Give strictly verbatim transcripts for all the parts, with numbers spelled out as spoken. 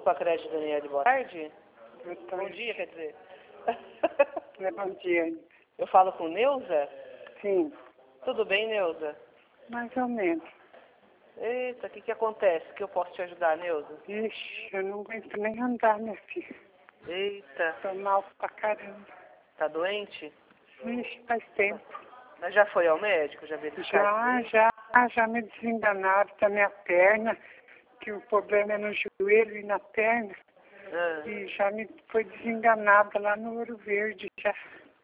Opa, Crédito Daniele, boa tarde. Boa tarde. Bom dia, quer dizer. É bom dia. Eu falo com Neuza? Sim, Tudo bem, Neuza? mais ou menos. Eita, o que que acontece? Que eu posso te ajudar, Neuza? Ixi, eu não aguento nem andar, minha filha. Eita, Tô mal pra caramba. tá doente? Ixi, faz tempo. Mas já foi ao médico? Já verificaram? Já, já, já me desenganaram da minha perna, que o problema é no joelho e na perna. Ah, E já me foi desenganada lá no Ouro Verde, já.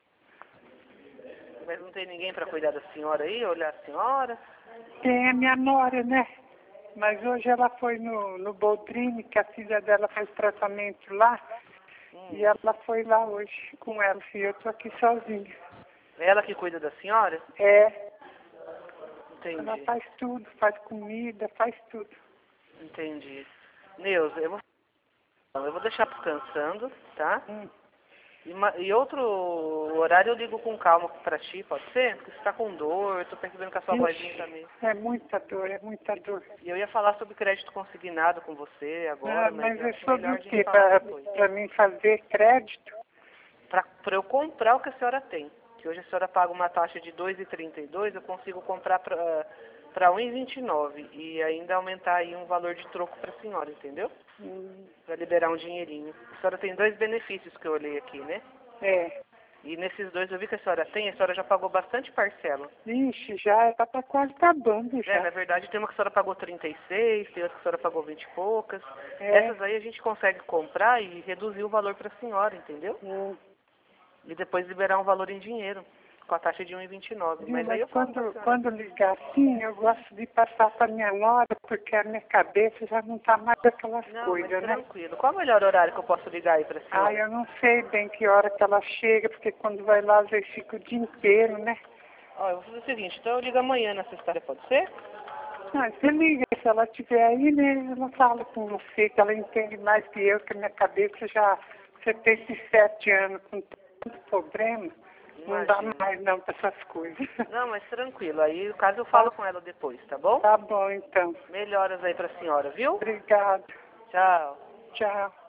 mas não tem ninguém para cuidar da senhora aí, olhar a senhora? Tem a minha nora, né? Mas hoje ela foi no, no Boldrini, que a filha dela faz tratamento lá. Hum. E ela foi lá hoje com ela, e eu tô aqui sozinha. É ela que cuida da senhora? É, Entendi, ela faz tudo, faz comida, faz tudo. entendi. Neuza, eu vou, eu vou deixar descansando, tá? Hum. E, ma- e outro horário eu ligo com calma pra ti, pode ser? Porque você tá com dor, eu tô percebendo que a sua vozinha tá meio... Ixi, é muita dor, é muita dor. E eu ia falar sobre crédito consignado com você agora, Ah, mas mas eu é acho sobre melhor o a gente quê? falar Pra, depois. pra mim fazer crédito? Pra, pra eu comprar o que a senhora tem. Que hoje a senhora paga uma taxa de dois reais e trinta e dois, eu consigo comprar pra, pra um real e vinte e nove. E ainda aumentar aí um valor de troco pra senhora, entendeu? Hum, Pra liberar um dinheirinho. A senhora tem dois benefícios que eu olhei aqui, né? é. E nesses dois eu vi que a senhora tem, a senhora já pagou bastante parcela. Ixi, já tá, tá quase acabando É, na já. verdade tem uma que a senhora pagou trinta e seis, tem outra que a senhora pagou vinte e poucas. É. Essas aí a gente consegue comprar e reduzir o valor pra senhora, entendeu? Hum. E depois liberar um valor em dinheiro, com a taxa de um real e vinte e nove. Viu, Mas aí mas eu falo com a quando, senhora. quando ligar assim, eu gosto de passar para minha nora, porque a minha cabeça já não tá mais aquelas Não, coisas, mas né? tranquilo. Qual o melhor horário que eu posso ligar aí pra Ah, senhora? eu não sei bem que hora que ela chega, porque quando vai lá, às vezes fica o dia inteiro, né? Ó, eu vou fazer o seguinte, então eu ligo amanhã na sexta-feira, pode ser? Ah, você liga, se ela estiver aí, né, ela fala com você, que ela entende mais que eu, que a minha cabeça já setenta e sete anos, com tanto problema, não dá Imagina. mais não para essas coisas. Não, mas tranquilo. Aí, no caso, eu falo com ela depois, tá bom? Tá bom, então. Melhoras aí pra senhora, viu? Obrigado. Tchau. Tchau.